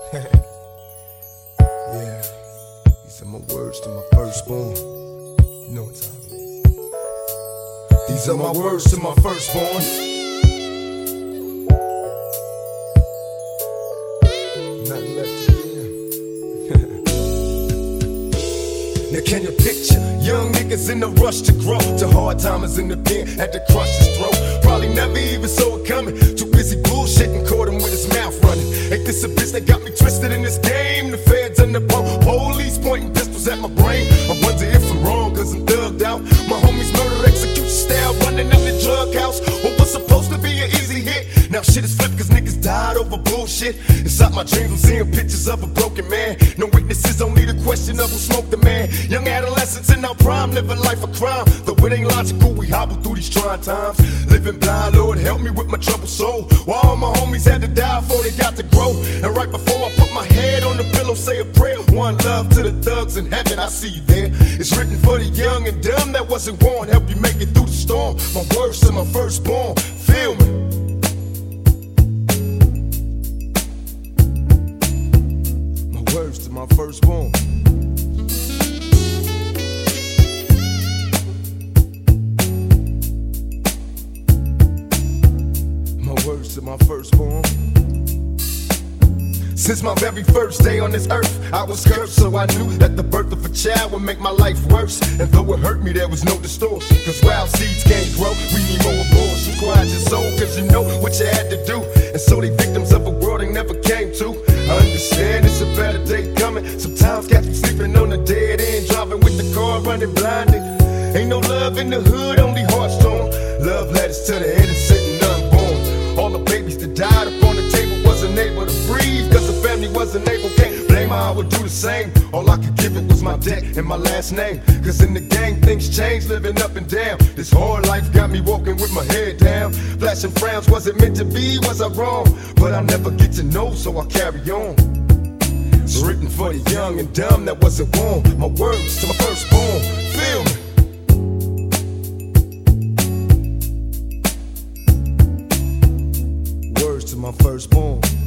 Yeah, these are my words to my firstborn. You know what time it is. These are my words to my firstborn. Nothing left to give. Now can you picture young niggas in the rush to grow, to hard timers in the pen at the crush his throat? Probably never even saw it coming. Too busy bullshitting, caught him with his mouth running. Ain't this a bitch that got me twisted in this game? The feds and the police pointing pistols at my brain. I wonder if I'm wrong, cause I'm thugged out. My homies murder execution style, running out the drug house. What was supposed to be an easy hit, now shit is flipped cause niggas died over bullshit. Inside my dreams I'm seeing pictures of a broken man. No witnesses, only the question of who smoked the man. Young adolescents in our prime, living life of crime. Though it ain't logical, we hobble through these trying times. Living blind, Lord help me with my troubled soul. While all my homies had to die before they got to grow. And right before I put my head on the pillow, say a prayer. One love to the thugs in heaven, I see you there. It's written for the young and dumb that wasn't born. Help you make it through the storm. My words to my firstborn, feel me. My words to my firstborn. Words to my firstborn. Since my very first day on this earth, I was cursed, so I knew that the birth of a child would make my life worse. And though it hurt me, there was no distortion, cause wild seeds can't grow. We need more abortion. Quiet your soul, cause you know what you had to do. And so they victims of a world they never came to. I understand it's a better day coming. Sometimes cats be sleeping on the dead end, driving with the car running blinded. Ain't no love in the hood, only heartstone. Love letters to the innocent and unborn. All the babies that died up on the table wasn't able to breathe, cause the family wasn't able. Can't blame her, I would do the same. All I could give it was my debt and my last name. Cause in the gang things change, living up and down. This hard life got me walking with my head down. Flashing frowns, was it meant to be, was I wrong? But I'll never get to know, so I carry on. It's written for the young and dumb that wasn't born. My words to my firstborn, feel me. To my firstborn.